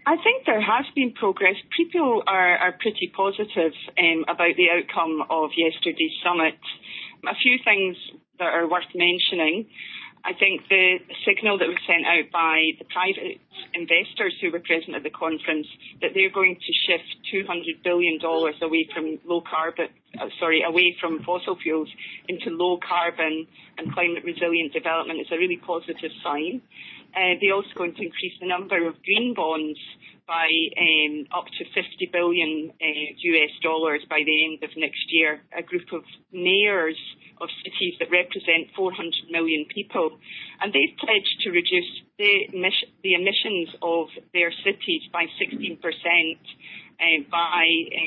I think there has been progress. People are pretty positive about the outcome of yesterday's summit. A few things that are worth mentioning. I think the signal that was sent out by the private investors who were present at the conference, that they're going to shift $200 billion away from away from fossil fuels into low carbon and climate resilient development is a really positive sign. They're also going to increase the number of green bonds by up to $50 billion US dollars by the end of next year. A group of mayors of cities that represent 400 million people, and they've pledged to reduce the emissions of their cities by 16% by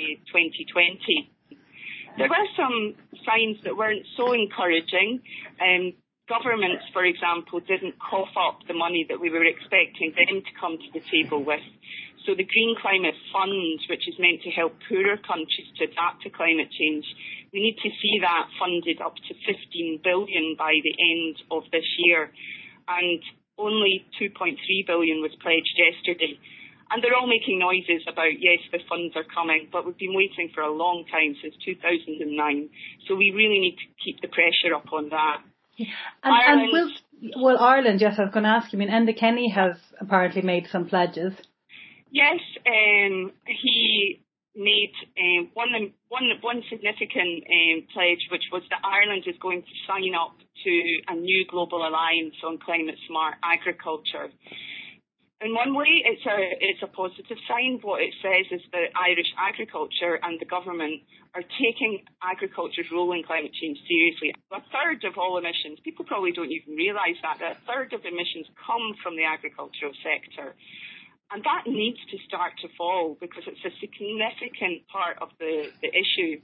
2020. There were some signs that weren't so encouraging. Governments, for example, didn't cough up the money that we were expecting them to come to the table with. So the Green Climate Fund, which is meant to help poorer countries to adapt to climate change, we need to see that funded up to $15 billion by the end of this year. And only $2.3 billion was pledged yesterday. And they're all making noises about, yes, the funds are coming, but we've been waiting for a long time, since 2009. So we really need to keep the pressure up on that. Ireland, yes, I was going to ask you, Enda Kenny has apparently made some pledges. Yes, he made one significant pledge, which was that Ireland is going to sign up to a new global alliance on climate smart agriculture. In one way, it's a positive sign. What it says is that Irish agriculture and the government are taking agriculture's role in climate change seriously. A third of all emissions, people probably don't even realise that a third of emissions come from the agricultural sector. And that needs to start to fall because it's a significant part of the issue.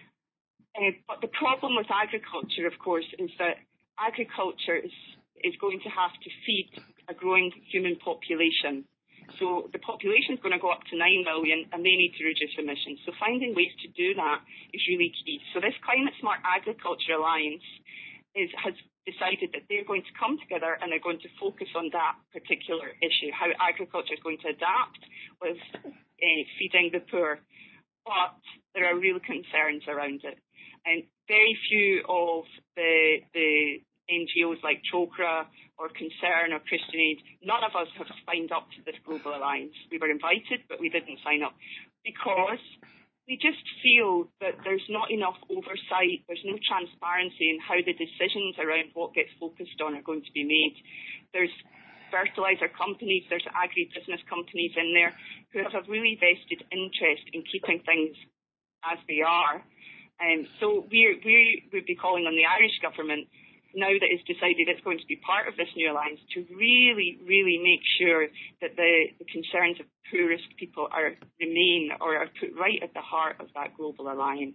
But the problem with agriculture, of course, is that agriculture is going to have to feed a growing human population. So the population is going to go up to 9 million and they need to reduce emissions. So finding ways to do that is really key. So this Climate Smart Agriculture Alliance has decided that they're going to come together and they're going to focus on that particular issue, how agriculture is going to adapt with feeding the poor. But there are real concerns around it. And very few of the NGOs like Chokra or Concern or Christian Aid, none of us have signed up to this global alliance. We were invited, but we didn't sign up because we just feel that there's not enough oversight, there's no transparency in how the decisions around what gets focused on are going to be made. There's fertilizer companies, there's agribusiness companies in there who have a really vested interest in keeping things as they are. And so we would be calling on the Irish government, now that it's decided it's going to be part of this new alliance, to really, really make sure that the concerns of poorest people are put right at the heart of that global alliance.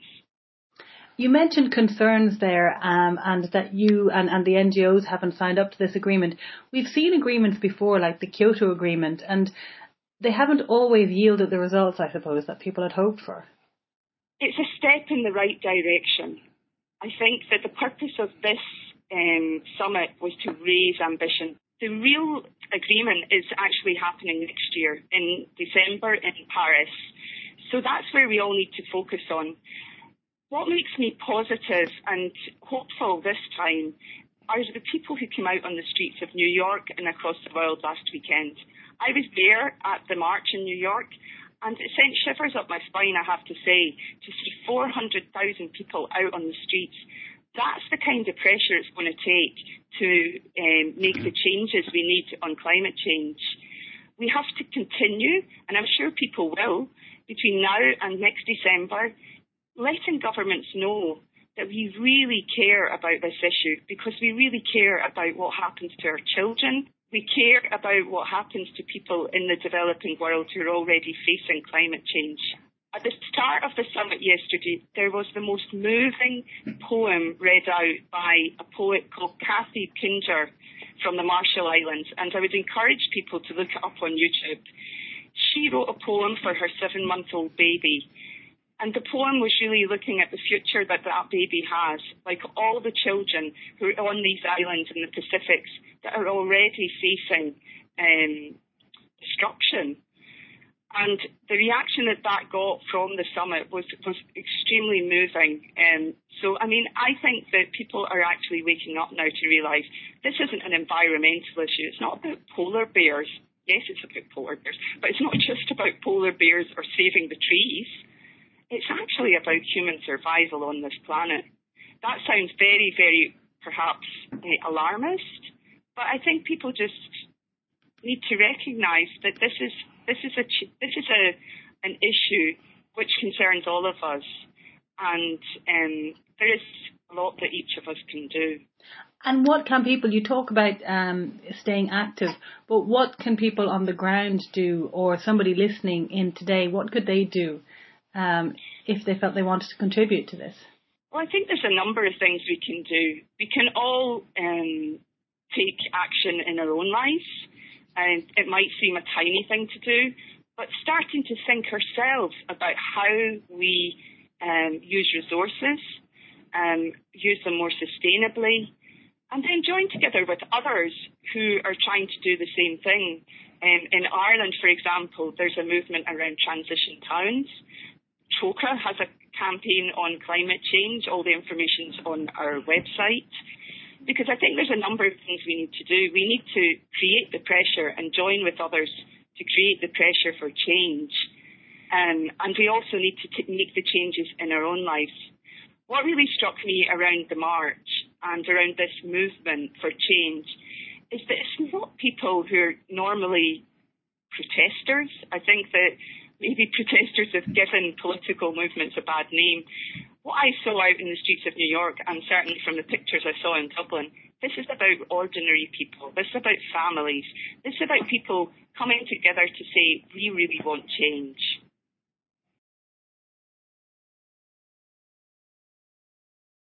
You mentioned concerns there, and that you and the NGOs haven't signed up to this agreement. We've seen agreements before, like the Kyoto Agreement, and they haven't always yielded the results, I suppose, that people had hoped for. It's a step in the right direction. I think that the purpose of this summit was to raise ambition. The real agreement is actually happening next year in December in Paris. So that's where we all need to focus on. What makes me positive and hopeful this time are the people who came out on the streets of New York and across the world last weekend. I was there at the march in New York, and it sent shivers up my spine, I have to say, to see 400,000 people out on the streets. That's the kind of pressure it's going to take to make the changes we need on climate change. We have to continue, and I'm sure people will, between now and next December, letting governments know that we really care about this issue, because we really care about what happens to our children. We care about what happens to people in the developing world who are already facing climate change. At the start of the summit yesterday, there was the most moving poem read out by a poet called Kathy Kinger from the Marshall Islands, and I would encourage people to look it up on YouTube. She wrote a poem for her 7-month-old baby, and the poem was really looking at the future that baby has, like all the children who are on these islands in the Pacific that are already facing destruction. And the reaction that got from the summit was extremely moving. So, I mean, I think that people are actually waking up now to realise this isn't an environmental issue. It's not about polar bears. Yes, it's about polar bears, but it's not just about polar bears or saving the trees. It's actually about human survival on this planet. That sounds very, very, perhaps, alarmist, but I think people just need to recognise that this is an issue which concerns all of us, and there is a lot that each of us can do. And what can people, you talk about staying active, but what can people on the ground do, or somebody listening in today, what could they do if they felt they wanted to contribute to this? Well, I think there's a number of things we can do. We can all take action in our own lives. And it might seem a tiny thing to do, but starting to think ourselves about how we use resources, use them more sustainably, and then join together with others who are trying to do the same thing. In Ireland, for example, there's a movement around transition towns. TROCA has a campaign on climate change. All the information's on our website. Because I think there's a number of things we need to do. We need to create the pressure and join with others to create the pressure for change. And we also need to make the changes in our own lives. What really struck me around the march and around this movement for change is that it's not people who are normally protesters. I think that maybe protesters have given political movements a bad name. What I saw out in the streets of New York, and certainly from the pictures I saw in Dublin, this is about ordinary people. This is about families. This is about people coming together to say, we really want change.